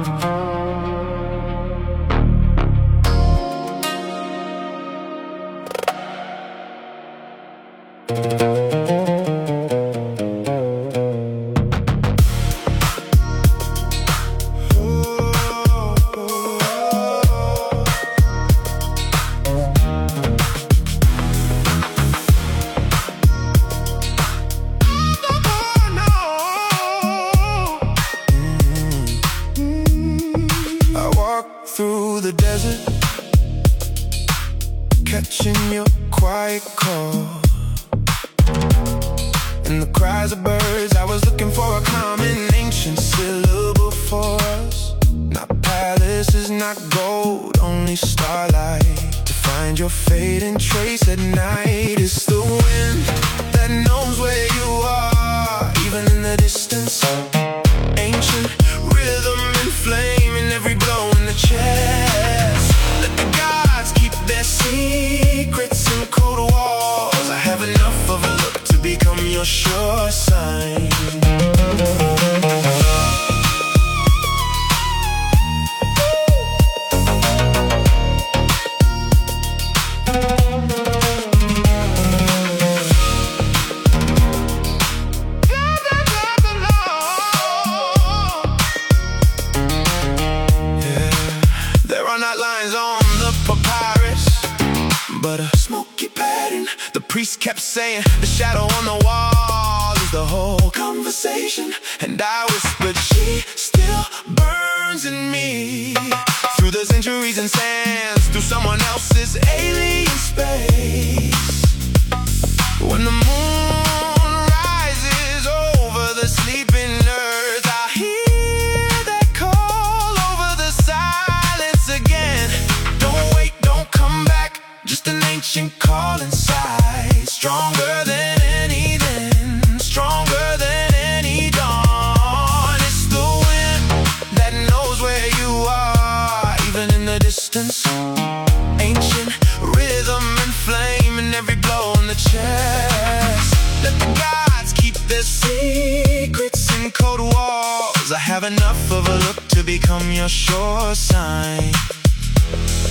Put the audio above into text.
Through the desert, catching your quiet call. In the cries of birds, I was looking for a common ancient syllable for us. Not palaces, not gold, only starlight. To find your fading trace at night. It's the wind that knows where you are, even in the distance. Ancient rhythm and flame in every blow in the chest. Let the gods keep their secrets in cold walls. I have enough of a look to become your sure sign. Not lines on the papyrus, but a smoky pattern. The priest kept saying the shadow on the wall is the whole conversation. And I whispered, she still burns in me. Through the centuries and sands, through someone else's alien space. When the moon rises over the sleeping earth, I hear that call over the silence again. Don't wait, don't come back, just an ancient call inside. Stronger than anything, stronger than any dawn. It's the wind that knows where you are, even in the distance. Ancient rhythm and flame in every blow in the chest. Let the gods keep their secrets in cold walls. I have enough of a look to become your sure sign.